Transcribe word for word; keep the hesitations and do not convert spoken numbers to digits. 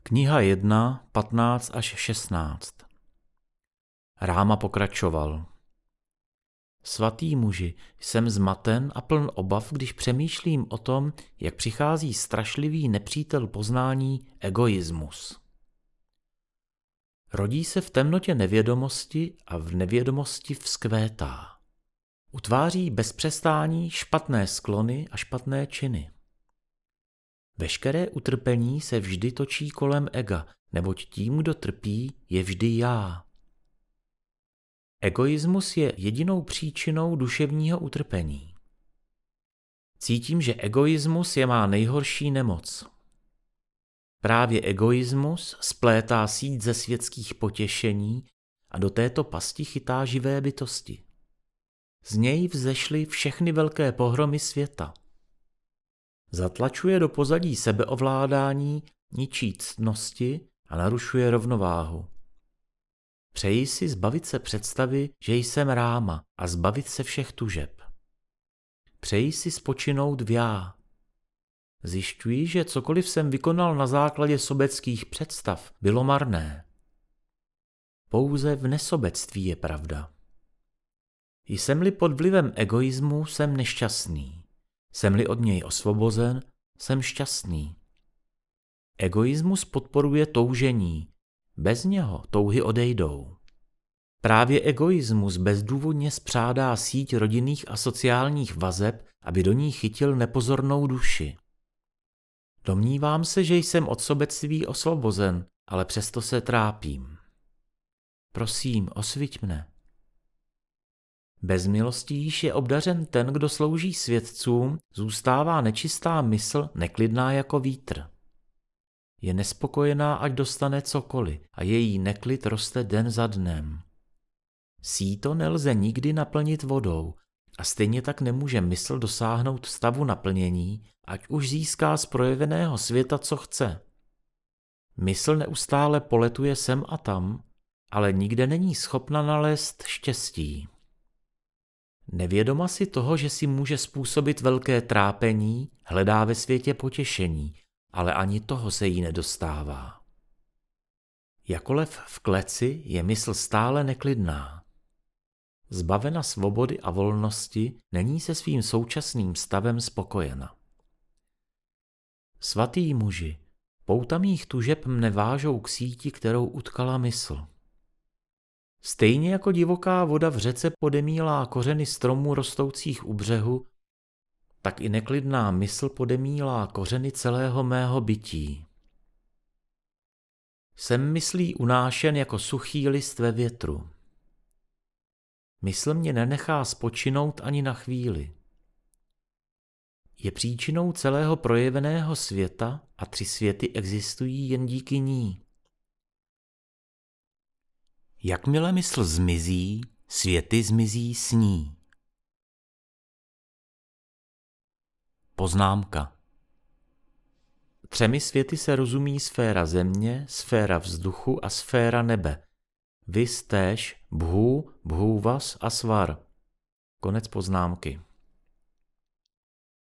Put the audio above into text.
Kniha jedna, patnáct až šestnáct. Ráma pokračoval. Svatý muži, jsem zmaten a pln obav, když přemýšlím o tom, jak přichází strašlivý nepřítel poznání egoismus. Rodí se v temnotě nevědomosti a v nevědomosti vzkvétá. Utváří bez přestání špatné sklony a špatné činy. Veškeré utrpení se vždy točí kolem ega, neboť tím, kdo trpí, je vždy já. Egoismus je jedinou příčinou duševního utrpení. Cítím, že egoismus je má nejhorší nemoc. Právě egoismus splétá síť ze světských potěšení a do této pasti chytá živé bytosti. Z něj vzešly všechny velké pohromy světa. Zatlačuje do pozadí sebeovládání, ničí ctnosti a narušuje rovnováhu. Přeji si zbavit se představy, že jsem Ráma a zbavit se všech tužeb. Přeji si spočinout v já. Zjišťuji, že cokoliv jsem vykonal na základě sobeckých představ, bylo marné. Pouze v nesobectví je pravda. Jsem-li pod vlivem egoismu, jsem nešťastný. Jsem-li od něj osvobozen, jsem šťastný. Egoismus podporuje toužení. Bez něho touhy odejdou. Právě egoismus bezdůvodně spřádá síť rodinných a sociálních vazeb, aby do ní chytil nepozornou duši. Domnívám se, že jsem od sobectví osvobozen, ale přesto se trápím. Prosím, osviť mne. Bez milosti již je obdařen ten, kdo slouží světcům, zůstává nečistá mysl neklidná jako vítr. Je nespokojená, ať dostane cokoliv, a její neklid roste den za dnem. Síto nelze nikdy naplnit vodou a stejně tak nemůže mysl dosáhnout stavu naplnění, ať už získá z projeveného světa, co chce. Mysl neustále poletuje sem a tam, ale nikde není schopna nalézt štěstí. Nevědoma si toho, že si může způsobit velké trápení, hledá ve světě potěšení, ale ani toho se jí nedostává. Jako lev v kleci je mysl stále neklidná. Zbavena svobody a volnosti, není se svým současným stavem spokojena. Svatý muži, pouta mých tužeb mne vážou k síti, kterou utkala mysl. Stejně jako divoká voda v řece podemílá kořeny stromů rostoucích u břehu, tak i neklidná mysl podemílá kořeny celého mého bytí. Jsem myslí unášen jako suchý list ve větru. Mysl mě nenechá spočinout ani na chvíli. Je příčinou celého projeveného světa a tři světy existují jen díky ní. Jakmile mysl zmizí, světy zmizí s ní. Poznámka. Třemi světy se rozumí sféra země, sféra vzduchu a sféra nebe. Vis též bhů, bhůvas a svar. Konec poznámky.